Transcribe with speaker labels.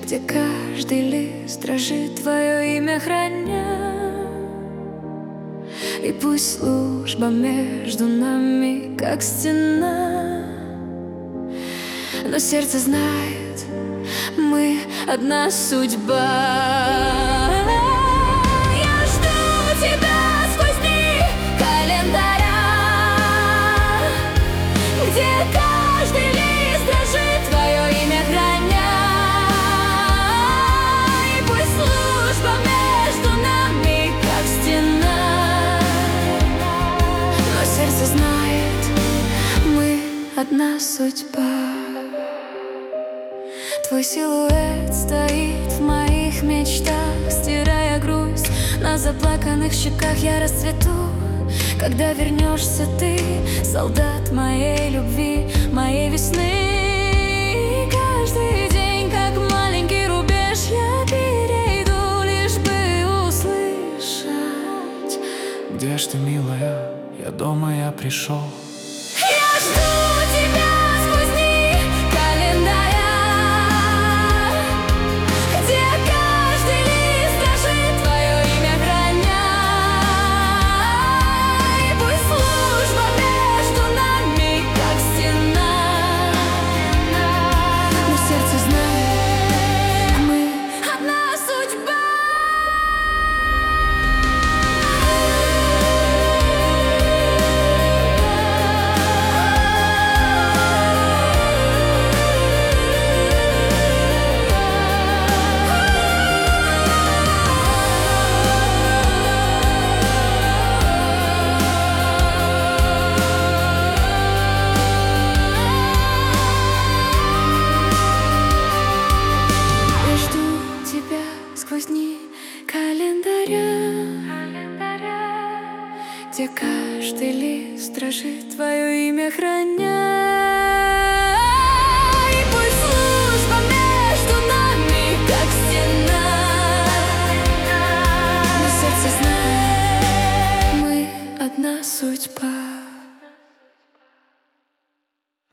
Speaker 1: где каждый лист дрожит, твое имя храня. И пусть служба между нами как стена, но сердце знает, мы одна судьба. Я жду тебя сквозь дни календаря, где каждый лист дрожит, твое имя храня. И пусть служба между нами как стена, но сердце знает, мы одна судьба. Твой силуэт стоит в моих мечтах, стирая грусть на заплаканных щеках. Я расцвету, когда вернешься ты, солдат моей любви, моей весны. И каждый день, как маленький рубеж, я перейду, лишь бы услышать:
Speaker 2: где ж ты, милая? Я дома, я пришел.
Speaker 1: я жду тебя сквозь дни календаря, где каждый лист дрожит, твое имя храня. И пусть служба между нами как стена, но сердце знает, мы одна судьба. Сквозь дни календаря, где каждый лист дрожит, твое имя хранит.